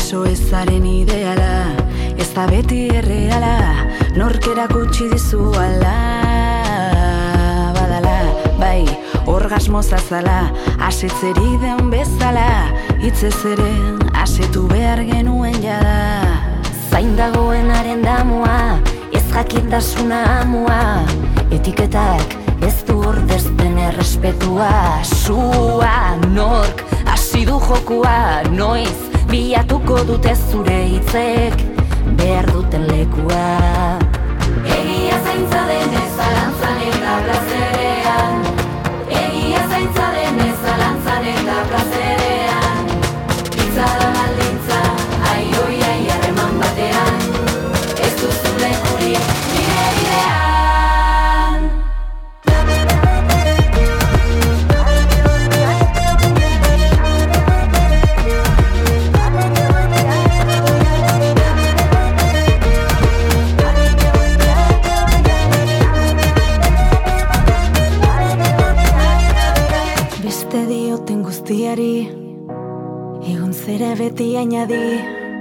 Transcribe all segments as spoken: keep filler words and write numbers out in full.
preso ezaren ideala, ez da beti erreala, nork erakutsi dizu ala. Badala, bai, orgasmo zazala, asetzeri den bezala, hitzez ere asetu behar genuen jada. Zain dagoenaren damua, ez jakintasuna amua, etiketak ez du ordezten errespetua. Sua, nork, hasi du jokua, noiz, bilatuko dute zure hitzek, behar duten lekua. Egia zaintza denez zalantzan eta plazerean, egia zaintza denez zalantzan eta plazerean, hitza da baldintza, ai oi ai harreman batean, ez duzu lekurik nire bidean. Beste dioten guztiari, egon zera beti añadi.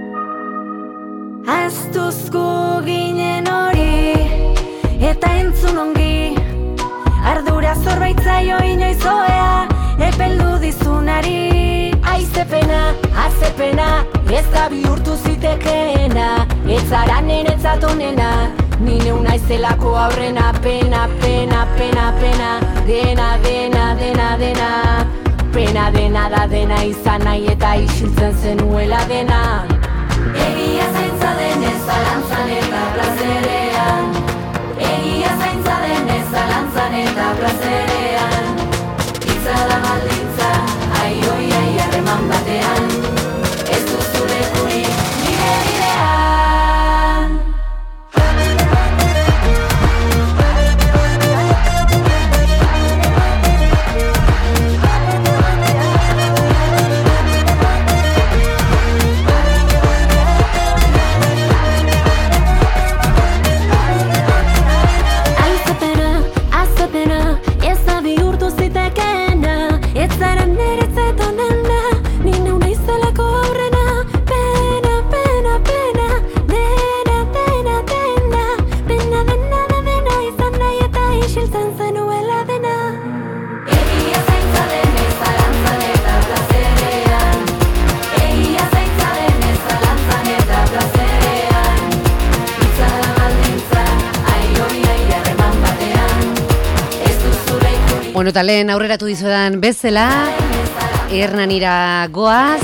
Aztuzko ginen hori, eta entzun ongi, ardura zorbaitzaio inoizoea, epeldu dizunari. Aizepena, azepena, ez da bihurtu zitekeena, ez zara niretzat onena, ni neu naizelako aurrena. Pena, pena, pena, pena, dena, dena, dena, dena, pena dena da dena izan nahi eta isiltzen zenuela dena. Egia zaintza denez zalantzan eta plazerean, egia zaintza denez zalantzan eta plazerean, hitza da baldintza, ai oi ai harreman batean, ez duzu lekurik nire bidean. Bueno, eta lehen aurreratu dizuedan bezala, Hernanira goaz.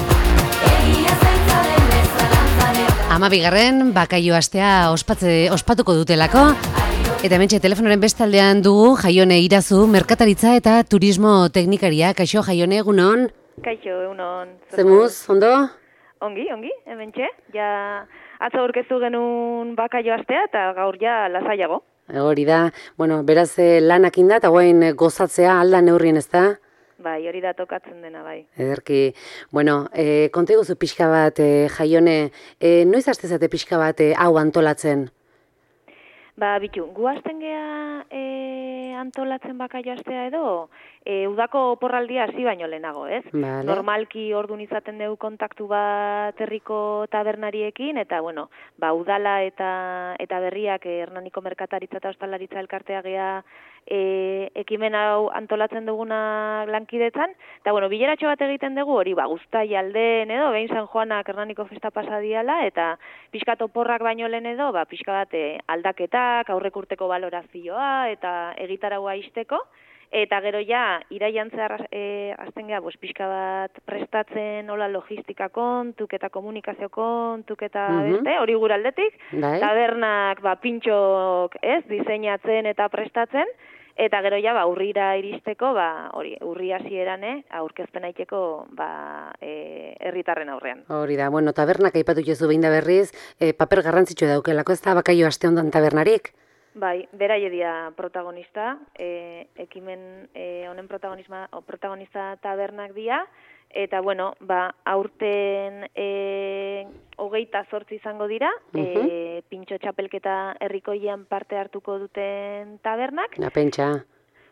Amabigarren bakaio astea ospatze, ospatuko dutelako. Eta hementxe telefonoren bestaldean dugu Jaione Irazu, merkataritza eta turismo teknikaria. Kaixo, Jaione, egunon? Kaixo, egunon. Zemuz, ondo? Ongi, ongi, hementxe. Ja, atzo aurkeztu genuen bakaio astea eta gaur ja lasaiago. Hori da, bueno, beraz lanak inda eta guain gozatzea alda neurrien ez da? Bai, hori da tokatzen dena, bai. Ederki, bueno, e, konta iguzu pixka bat, e, Jaione, e, noiz hastezate pixka bat e, hau antolatzen? Ba, bitu, gu hasten gea e, antolatzen bakaio astea edo, e, udako oporraldia hasi baino lehenago, ez? Vale. Normalki ordun izaten dugu kontaktu bat herriko tabernariekin, eta, bueno, ba, udala eta eta berriak e, Hernaniko merkataritza eta ostalaritza elkartea gea e, ekimen hau antolatzen duguna lankidetzan, eta, bueno, bileratxo bat egiten dugu, hori, ba, guztai aldeen edo, behin San Juanak Hernaniko festa pasadiala, eta pixkat oporrak baino lehen edo, ba, pixka bat e, aldaketak, aurrek urteko balorazioa, eta egitaragoa izteko, eta gero ja, iraian zehar e, azten geha, pues, pixka bat prestatzen hola logistika kontuk eta komunikazio kontuk eta Mhm. beste, hori gure aldetik, Bai. tabernak ba, pintxok ez, diseinatzen eta prestatzen, eta gero ja, ba, urrira iristeko, ba, hori, urri hasieran, eh, aurkezpen aiteko, ba, e, herritarren aurrean. Hori da, bueno, tabernak aipatu jozu behin da berriz, e, paper garrantzitsua daukelako, ez da bakaio aste ondan tabernarik? Bai, beraie dira protagonista, e, ekimen e, honen protagonisma, o, protagonista tabernak dira, eta bueno, ba, aurten e, hogeita zortzi izango dira, e, pintxo txapelketa herrikoian parte hartuko duten tabernak. Na pentsa.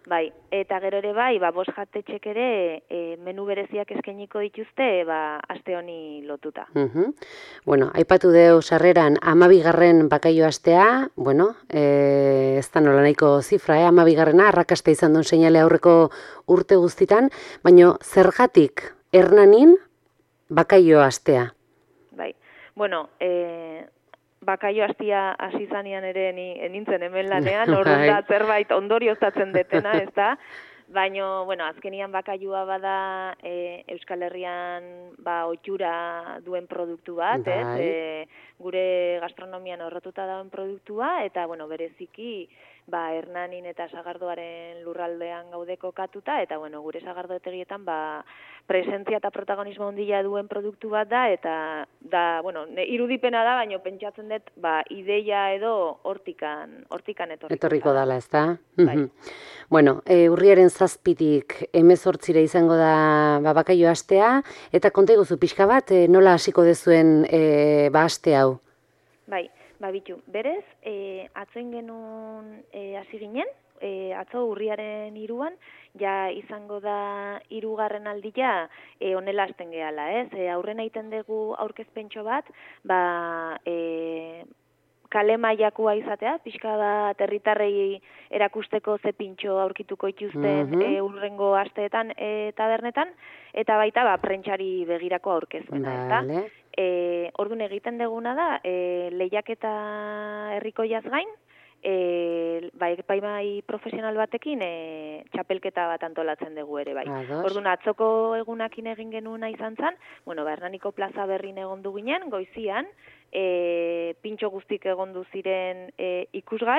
Bai, eta gero ere bai, ba, bost jatetxek ere e, menu bereziak eskainiko dituzte, ba, aste honi lotuta. Uh-huh. Bueno, aipatu deu sarreran amabigarren bakaio astea, bueno, e, ez da nola nahiko zifra, eh? Amabigarrena, arrakasta izan duen seinale aurreko urte guztitan, baino zergatik Hernanin bakaio astea? Bai, bueno, e, bakaio astia hasi zanean ere ni nintzen hemen lanean, orduan da zerbait ondorioztatzen detena, ez da? Baina, bueno, azkenian bakailua bada e, Euskal Herrian ba, ohitura duen produktu bat, bai. ez? E, gure gastronomian horretuta dauen produktua, eta, bueno, bereziki, ba, Hernanin eta Sagardoaren lurraldean gaude kokatuta, eta, bueno, gure sagardoetegietan, ba, presentzia eta protagonismo handia duen produktu bat da, eta, da, bueno, ne, irudipena da, baina pentsatzen dut, ba, ideia edo hortikan, hortikan etorriko. Etorriko dala, ez da? Bai. Bueno, e, urriaren zazpitik hemezortzira izango da ba, bakaio astea, eta konta iguzu pixka bat, e, nola hasiko dezuen e, ba aste hau? Bai, ba bitu, berez, e, atzoin genuen e, hasi ginen, e, atzo urriaren hiruan, ja izango da hirugarren aldia e, onela hasten gehala, ez? E, aurrena egiten dugu aurkezpentxo bat, ba, e, kale mailakoa izatea, pixka bat herritarrei erakusteko ze pintxo aurkituko ituzten Mhm. e, urrengo asteetan e, tabernetan, eta baita ba, prentsari begirako aurkezpena, ezta? Vale. E, ordun egiten deguna da, e, lehiaketa herrikoiaz gain, e, bai, epaimai profesional batekin e, txapelketa bat antolatzen dugu ere bai. Ados. Ordun atzoko egunakin egin genuena izan zen, bueno, ba, Hernaniko plaza berrin egondu ginen, goizian, e, pintxo guztik egondu ziren e, ikusgai,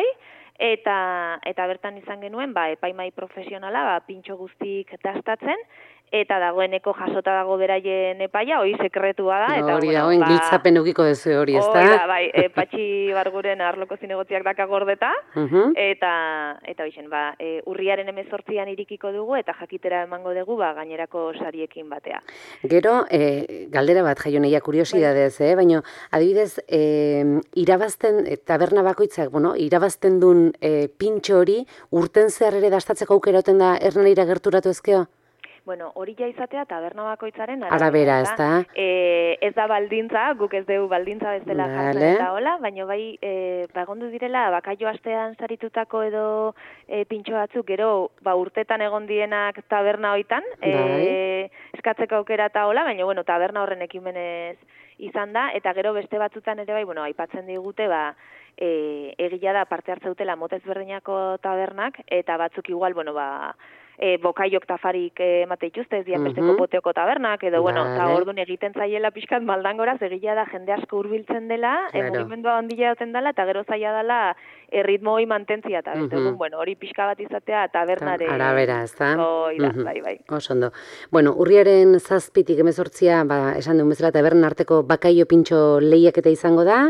eta eta bertan izan genuen, ba, epaimai profesionala, ba, pintxo guztik dastatzen, eta dagoeneko jasota dago beraien epaia, hori sekretua da. Eta, Hori bueno, dagoen ba, giltzapen eukiko dezu hori, ez da? hori da, bai, e, Patxi Barguren arloko zinegotziak daka gordeta, Mhm. eta, eta hoxen, ba, e, urriaren hemezortzian irikiko dugu, eta jakitera emango dugu, ba, gainerako sariekin batea. Gero, e, galdera bat jaioneia kuriosidadez, eh? Baina, adibidez, e, irabazten, e, taberna bakoitzak, bueno, irabazten duen e, pintxo hori, urten zehar ere dastatzeko aukera oten da Hernanira gerturatu ezkeo? Bueno, hori ja izatea taberna bakoitzaren Arabera, ez da? E, ez da baldintza, guk ez dugu baldintza bezala jartzen Vale. eta hola, baina bai, e, ba, egondu direla, bakaio astean saritutako edo e, pintxo batzuk, gero, ba, urtetan egon dienak taberna hoitan, e, Bai. eskatzeko aukera eta hola, baina, bueno, taberna horren ekimenez izan da, eta gero beste batzutan ere bai, bueno, aipatzen digute, ba, e, egia da parte hartze dutela mota ezberdinako tabernak, eta batzuk igual, bueno, ba, e, bokaiok tafarik emate ituzte, ez dian besteko Mhm. poteoko tabernak, edo, bueno, eta Vale. orduan egiten zaiela pixkat maldangoraz, egila da jende asko hurbiltzen dela, e, Claro. mugimendua handia duten dela, eta gero zaila dela erritmo hori mantentzia, eta beste, Mhm. orduan, bueno, hori pixka bat izatea tabernaren... Arabera, ez da? Hoi da, Mhm. bai, bai. Oso ondo. Bueno, urriaren zazpitik hemezortzia, ba, esan duen bezala tabernan arteko bakaio pintxo lehiaketa izango da,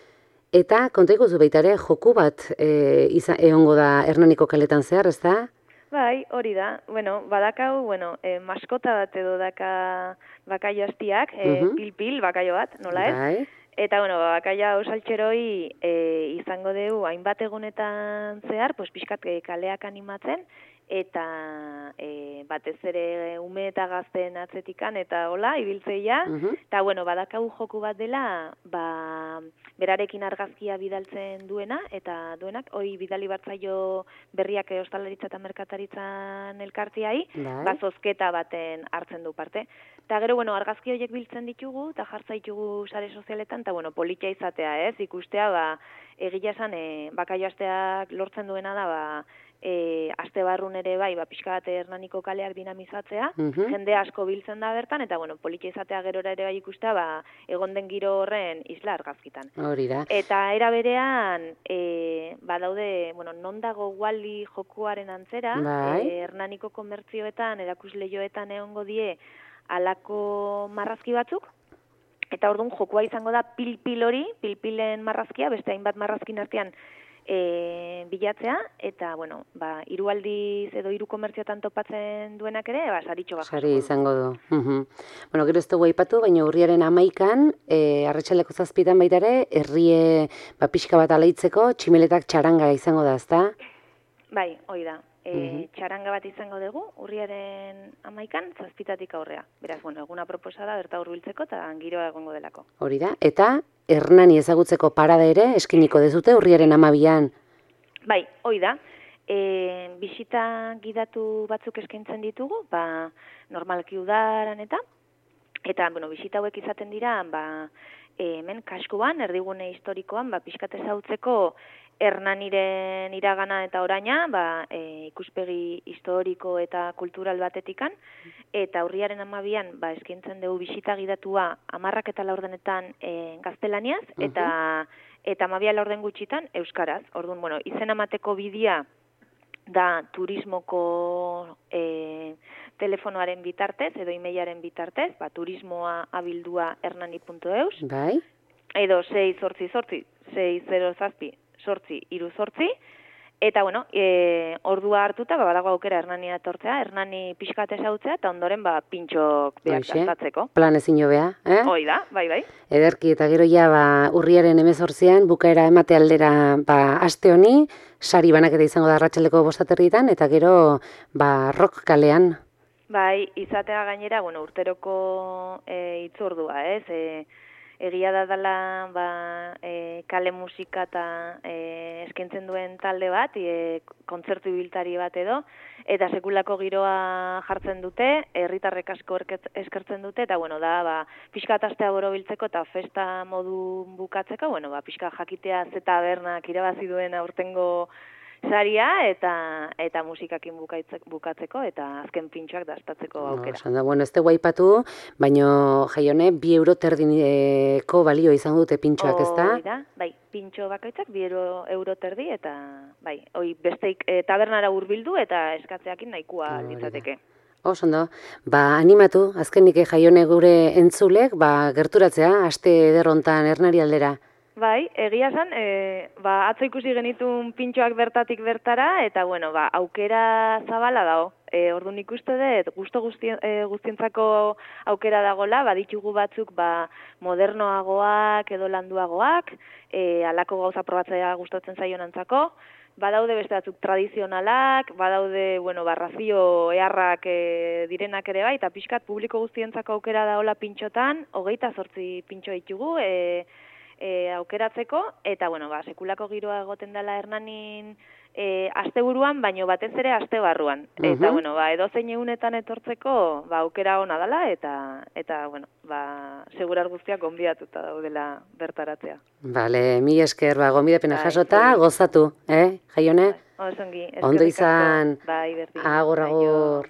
eta konta ikuzu baita ere, joku bat e, izan, egongo da Hernaniko kaletan zehar, ez da? Bai, hori da. Bueno, badakau, bueno, eh, maskota bat edo daka bakaio astiak, eh, Mhm. pil-pil bakaio bat, nola ez? Bai. Eta, bueno, ba, bakaia osaltxeroi e, izango dugu hainbat egunetan zehar, pues, pixkat e, kaleak animatzen, eta e, batez ere ume eta gazten atzetikan, eta hola, ibiltzeia, Mhm. eta, bueno, badakau joku bat dela, ba, berarekin argazkia bidaltzen duena, eta duenak, hoi bidali batzaio berriak e, ostalaritza eta merkataritzan elkartiai, Bai. ba, zozketa baten hartzen du parte. Eta gero, bueno, argazki horiek biltzen ditugu, eta jartza ditugu sare sozialetan, eta, bueno, politia izatea, ez, ikustea, ba, egia esan, e, bakaio asteak lortzen duena da, ba, e, aste barrun ere bai, ba, pixka bat Hernaniko kaleak dinamizatzea, Mhm. jende asko biltzen da bertan, eta, bueno, politia izatea gerora ere bai ikustea, ba, egon den giro horren isla argazkitan. Hori da. Eta era berean, e, badaude, bueno, non dago Wally jokuaren antzera, Bai. e, Hernaniko komertzioetan, erakusleioetan egongo die alako marrazki batzuk, eta orduan jokua izango da pil-pil hori, pil-pilen marrazkia, beste hainbat marrazkin artean e, bilatzea, eta, bueno, ba, hiru aldiz edo hiru komertzioetan topatzen duenak ere, ba, saritxo bat. Sari izango du. Mhm. Bueno, gero ez dugu aipatu, baina urriaren amaikan, e, arratsaleko zazpitan baita ere, herrie ba, pixka bat alaitzeko, tximeletak txaranga izango da, ezta? Bai, hoi da. E, mm-hmm. Txaranga bat izango dugu, urriaren amaikan, zazpitatik aurrea. Beraz, bueno, eguna proposada berta hurbiltzeko eta giroa egongo delako. Hori da, eta Hernani ezagutzeko parada ere eskiniko dezute urriaren amabian. Bai, hoi da. E, bisita gidatu batzuk eskaintzen ditugu, ba, normalki udaran eta, eta, bueno, bisita hauek izaten dira, ba, e, hemen kaskuan, erdigune historikoan, ba, pixkat ezautzeko Hernaniren iragana eta oraina, ba, e, ikuspegi historiko eta kultural batetikan, eta urriaren amabian, ba, eskaintzen dugu bisita gidatua amarrak eta laurdenetan e, gaztelaniaz, uh-huh. eta eta amabia laurden gutxitan euskaraz. Orduan, bueno, izen amateko bidea da turismoko e, telefonoaren bitartez, edo emailaren bitartez, ba, turismoa abildua hernani puntu eus, bai. Edo sei zortzi zortzi, sei zero zazpi, sortzi, iru zortzi, eta, bueno, e, ordua hartuta, ba, badago aukera Hernania etortzea, Hernani pixkat ezautzea, eta ondoren, ba, pintxok beak gastatzeko. Plan ezin jobea, eh? Hoi da, bai, bai. Ederki, eta gero ja, ba, urriaren hemezortzian, bukaera emate aldera, ba, aste honi, sari banaketa izango da arratsaldeko bostaterritan, eta gero, ba, rock kalean. Bai, izatea gainera, bueno, urteroko e, itzordua, ez? E, Egia da dela ba, e, kale musika eta e, eskaintzen duen talde bat, e, kontzertu ibiltari bat edo, eta sekulako giroa jartzen dute, herritarrek asko eskertzen dute, eta bueno, da, ba, pixka astea borobiltzeko eta festa modu bukatzeko, bueno, ba, pixka jakitea ze tabernak irabazi duen aurtengo saria eta eta musikakin bukatzeko eta azken pintxoak dastatzeko aukera. No, bueno, ez dugu aipatu, baino jaione bi euro terdineko balio izango dute pintxoak, ez da? Da, bai, pintxo bakaitzak bi euro, euro terdi eta bai, hoi besteik e, tabernara hurbildu eta eskatzeakin nahikoa no, litzateke. Oso ondo, ba animatu, azkenik jaione gure entzulek, ba gerturatzea, aste ederrontan Hernani aldera. Bai, egia zen, e, ba, atzo ikusi genitun pintxoak bertatik bertara, eta, bueno, ba, aukera zabala dago. E, orduan ikuste dut, gusto guztien, e, guztientzako aukera dagola, baditugu batzuk, ba, modernoagoak edo landuagoak, e, alako gauza probatzea gustatzen zaionantzako, badaude beste batzuk tradizionalak, badaude, bueno, barrazio eharrak e, direnak ere bai, eta pixkat publiko guztientzako aukera dagola pintxotan, hogeita zortzi pintxo ditugu, e, E, aukeratzeko, eta, bueno, ba, sekulako giroa egoten dela Hernanin e, asteburuan, baino batez ere aste barruan. Uh-huh. Eta, bueno, ba, edozein egunetan etortzeko, ba, aukera ona dela, eta, eta, bueno, ba, segurar guztiak gonbidatuta daudela bertaratzea. Vale, mi esker, ba, gonbidapena jasota, gozatu, eh, jaione? Bai, osongi, ondo izan, bai, berdin. Agor, agor.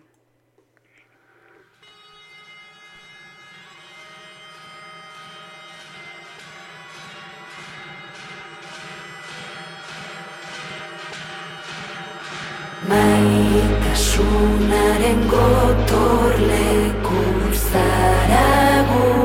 Maitasunaren gotorleku zara gu